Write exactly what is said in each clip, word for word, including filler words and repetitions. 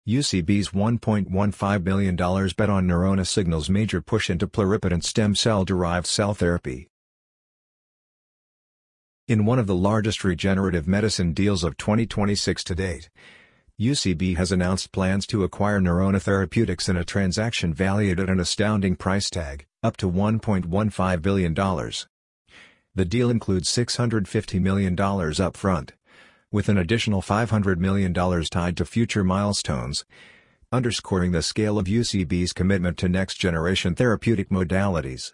U C B's one point one five billion dollars bet on Neurona signals major push into pluripotent stem cell-derived cell therapy. In one of the largest regenerative medicine deals of twenty twenty-six to date, U C B has announced plans to acquire Neurona Therapeutics in a transaction valued at an astounding price tag, up to one point one five billion dollars. The deal includes six hundred fifty million dollars upfront, with an additional five hundred million dollars tied to future milestones, underscoring the scale of U C B's commitment to next-generation therapeutic modalities.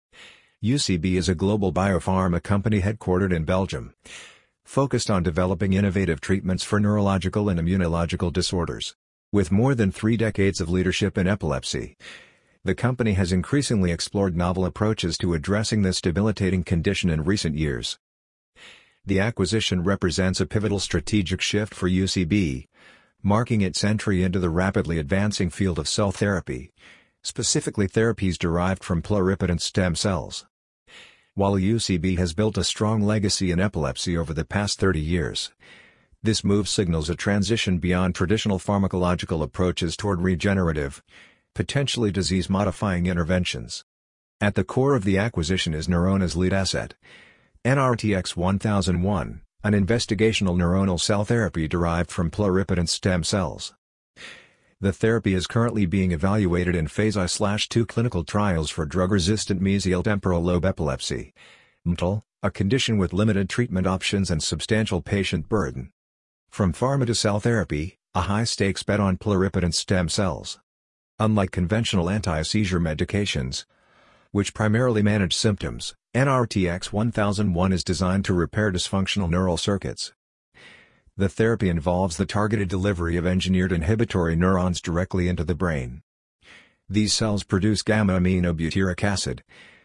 U C B is a global biopharma company headquartered in Belgium, focused on developing innovative treatments for neurological and immunological disorders. With more than three decades of leadership in epilepsy, the company has increasingly explored novel approaches to addressing this debilitating condition in recent years. The acquisition represents a pivotal strategic shift for U C B, marking its entry into the rapidly advancing field of cell therapy, specifically therapies derived from pluripotent stem cells. While U C B has built a strong legacy in epilepsy over the past thirty years, this move signals a transition beyond traditional pharmacological approaches toward regenerative, potentially disease-modifying interventions. At the core of the acquisition is Neurona's lead asset, N R T X one thousand one, an investigational neuronal cell therapy derived from pluripotent stem cells. The therapy is currently being evaluated in phase I two clinical trials for drug-resistant mesial temporal lobe epilepsy, M T L, a condition with limited treatment options and substantial patient burden. From pharma to cell therapy, a high-stakes bet on pluripotent stem cells. Unlike conventional anti-seizure medications, which primarily manage symptoms, N R T X one thousand one is designed to repair dysfunctional neural circuits. The therapy involves the targeted delivery of engineered inhibitory neurons directly into the brain. These cells produce gamma-aminobutyric acid,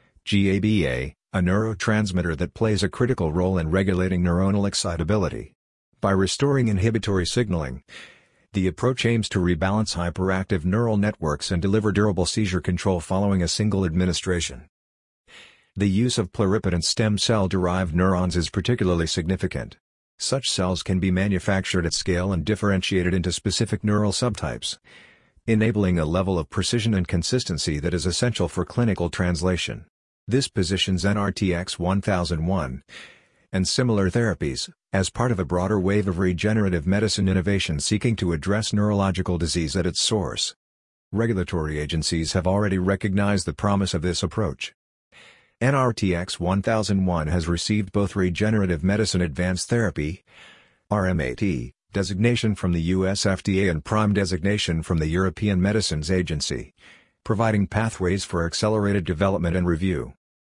GABA, a neurotransmitter that plays a critical role in regulating neuronal excitability. By restoring inhibitory signaling, the approach aims to rebalance hyperactive neural networks and deliver durable seizure control following a single administration. The use of pluripotent stem cell-derived neurons is particularly significant. Such cells can be manufactured at scale and differentiated into specific neural subtypes, enabling a level of precision and consistency that is essential for clinical translation. This positions N R T X one thousand one, and similar therapies, as part of a broader wave of regenerative medicine innovation seeking to address neurological disease at its source. Regulatory agencies have already recognized the promise of this approach. N R T X one thousand one has received both Regenerative Medicine Advanced Therapy (R M A T) designation from the U S F D A and PRIME designation from the European Medicines Agency, providing pathways for accelerated development and review.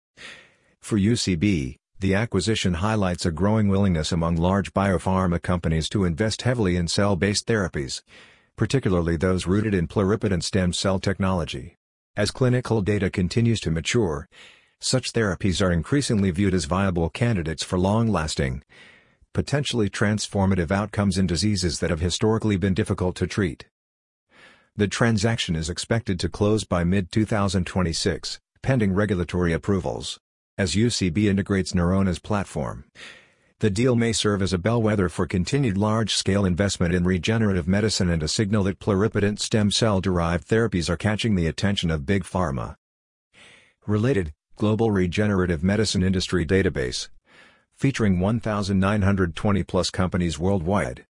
For U C B, the acquisition highlights a growing willingness among large biopharma companies to invest heavily in cell-based therapies, particularly those rooted in pluripotent stem cell technology. As clinical data continues to mature, such therapies are increasingly viewed as viable candidates for long-lasting, potentially transformative outcomes in diseases that have historically been difficult to treat. The transaction is expected to close by mid twenty twenty-six, pending regulatory approvals. As U C B integrates Neurona's platform, the deal may serve as a bellwether for continued large-scale investment in regenerative medicine and a signal that pluripotent stem cell-derived therapies are catching the attention of big pharma. Related, Global Regenerative Medicine Industry Database, featuring one thousand nine hundred twenty plus companies worldwide.